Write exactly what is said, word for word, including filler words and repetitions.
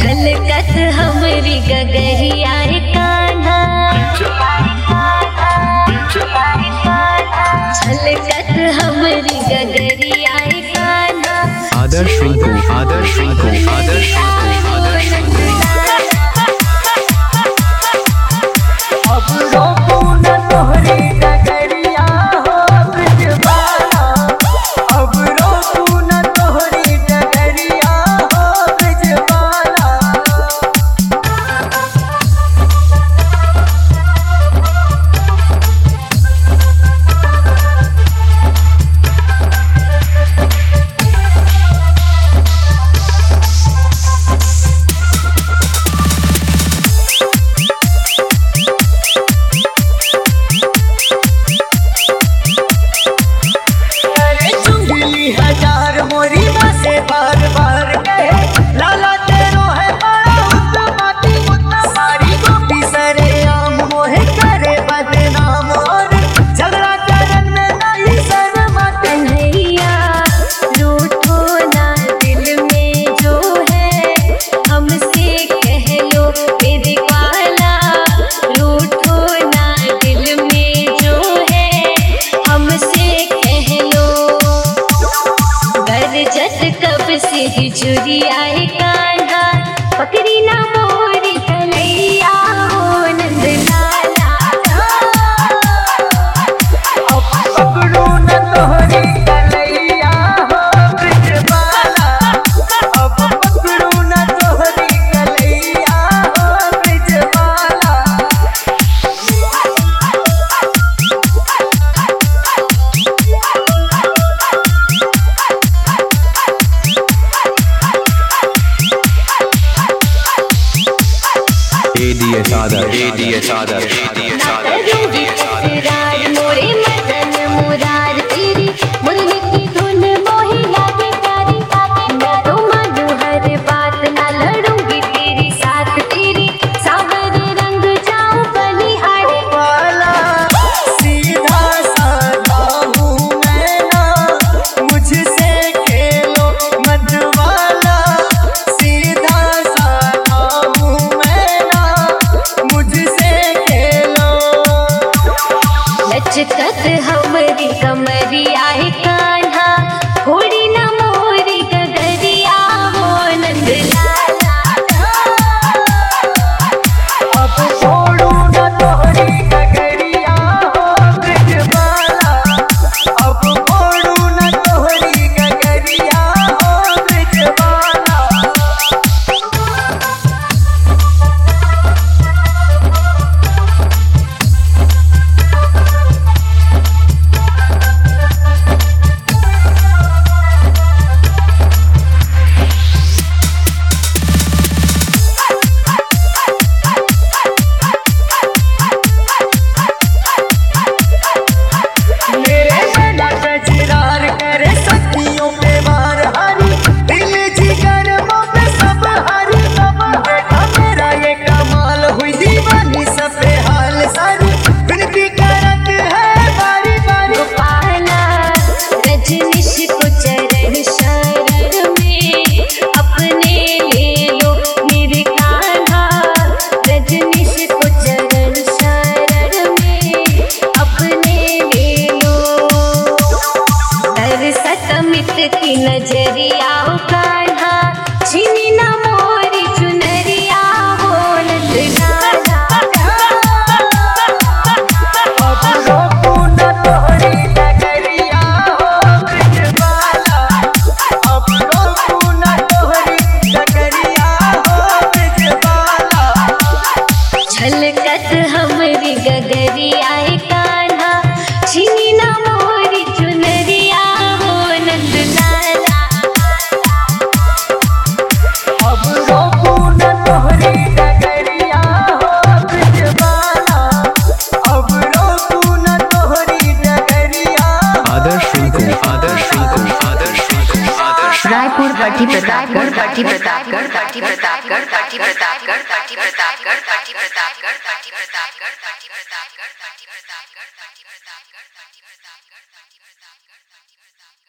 छलकत हमरी गगरिया कान्हा, छलकत हमरी गगरिया कान्हा। आदर्श रिंकू, आदर्श रिंकू, आदर्श रिंकू, आदर्श रिंकू। अब रोकू न तोहरी डगरिया हो ब्रिजवाला, अब रोकू न तोहरी डगरिया हो ब्रिजवाला। हजार मोरी बसे बार बार कहे लाला तेरो है बड़ा उतना माटी उतना सारी गोपी सरे आम मोहे करे बदनाम और झगड़ा करन में नहीं शर्मा। कन्हैया रूठो ना दिल में जो है हमसे कह लो मेरे वाला, रूठो ना दिल में जो है हमसे कह लो। गरजत कब से हिजुरी आए कान्हा, पकड़ी ना मोरी कन्हैया हो नंद लाला। अब पकड़ू न तोहरी कन्हैया हो ब्रिजवाला, अब पकड़ू न तोहरी कन्हैया हो ब्रिजवाला। ADS Adarsh, ADS Adarsh, ADS Adarsh, ADS Adarsh. राज मोरे मदन मुरार तेरी मुरली की धुन मोही लागे प्यारी, मैं तो मानू हर बात ना लड़ूंगी तेरी साथ, तेरी सावर रंग जाऊं बलिहारी। वाला सीधा साधा हूँ मैं ना, मुझसे खेलो मत वाला, सीधा साधा हूँ मैं ना, मुझसे खेलो। लचकत हमरी कमरिया है कान्हा, थोड़ी न मोरी गगरिया हो नंद लाला। अब छोड़ू न तोहरी डगरिया हो ब्रिजवाला, अब छोड़ू न तोहरी डगरिया हो ब्रिजवाला। मेरे बेटा कचरार करे सखियों पे वार हारी, दिल जिगर पे सब हारी सब बेटा मेरा ये कमाल हुई दीवानी सब पे हाल सारी विनती करत है बारी बारी। गोपाला रजनीश को चरण शरण में अपने ले लो मेरे कान्हा, रजनीश को चरण शरण में अपने ले लो। तरसत मित की नजरिया हो कान्हा, छीनी ना मोरी चुनरिया हो नंद लाला। अब रोकू न तोहरी डगरिया हो ब्रिजवाला, अब रोकू न तोहरी डगरिया हो ब्रिजवाला। छलकत हमरी गगरिया कान्हा, छीनी ना मोरी चुनरिया हो नंद लाला। अब रोकू न तोहरी डगरिया हो ब्रिजवाला, अब रोकू न तोहरी डगरिया। आदर्श रिंकू, आदर्श रिंकू, आदर्श रिंकू, आदर्श। रायपुर पट्टी प्रतापगढ़, पट्टी प्रतापगढ़, पट्टी प्रतापगढ़, पट्टी प्रतापगढ़, पट्टी प्रतापगढ़, पट्टी प्रतापगढ़, पट्टी प्रतापगढ़, पट्टी प्रतापगढ़, पट्टी प्रतापगढ़, पट्टी प्रतापगढ़, पट्टी प्रतापगढ़, पट्टी प्रतापगढ़, पट्टी प्रतापगढ़।